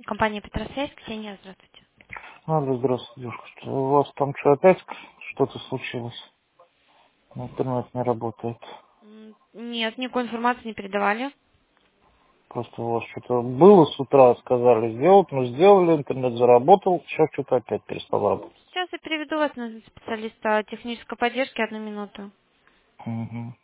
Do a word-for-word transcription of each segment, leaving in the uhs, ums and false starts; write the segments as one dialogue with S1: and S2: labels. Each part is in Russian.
S1: Компания Петросвязь, Ксения, здравствуйте.
S2: Алло, здравствуйте, девушка. Что, у вас там что, опять что-то случилось? Интернет не работает.
S1: М, Нет, никакой информации не передавали.
S2: Просто у вас что-то было с утра, сказали сделать, мы сделали, интернет заработал, сейчас что-то опять перестало работать.
S1: Сейчас я переведу вас на специалиста технической поддержки, одну минуту.
S2: Угу.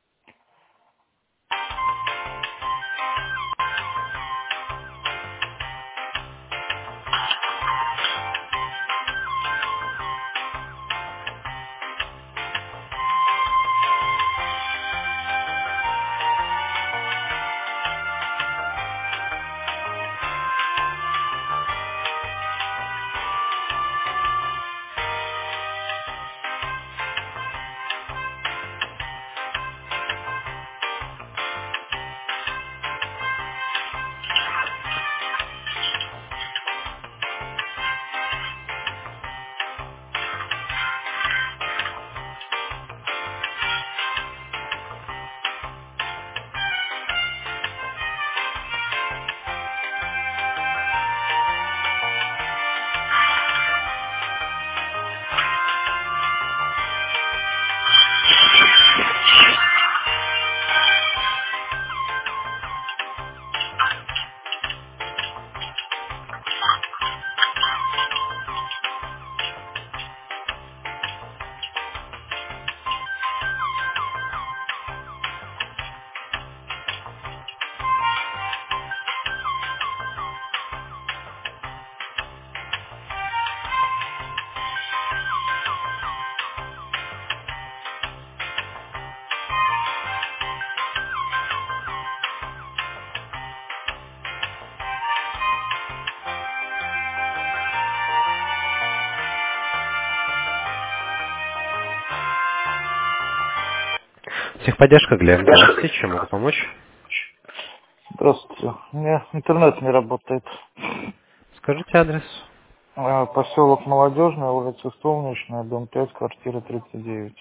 S3: Техподдержка, Глеб. Здравствуйте, чем могу помочь?
S2: Здравствуйте. У меня интернет не работает.
S3: Скажите адрес.
S2: А, Поселок Молодежный, улица Солнечная, дом пять, квартира тридцать девять.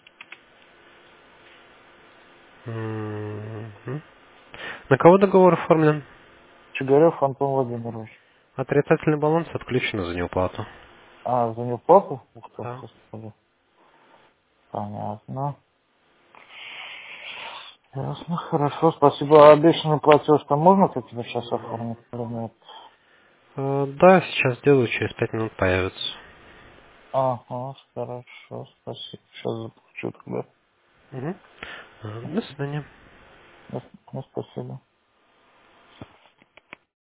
S3: Мгм. На кого договор оформлен?
S2: Чигарев Антон Владимирович.
S3: Отрицательный баланс отключен за неуплату.
S2: А, за неуплату? Ух ты,
S3: Да.
S2: господи. Понятно. Ясно, хорошо, спасибо. А обещанный платеж там можно как-то сейчас оформить или нет?
S3: Э, Да, сейчас сделаю, через пять минут появится.
S2: Ага, хорошо, спасибо. Сейчас заплачу тогда.
S3: Мгм. Э, До свидания.
S2: Ну, ну, спасибо.